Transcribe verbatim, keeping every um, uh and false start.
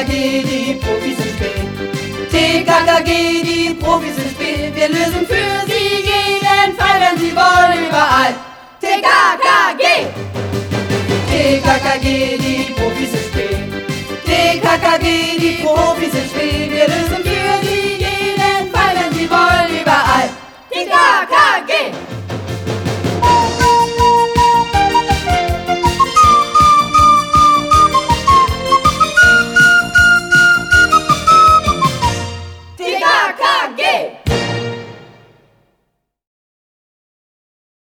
G, die Profis im Spiel. T K K G, die Profis im Spiel. Wir lösen für sie jeden Fall, wenn sie wollen, überall. T K K G! T K K G, die Profis im Spiel. T K K G,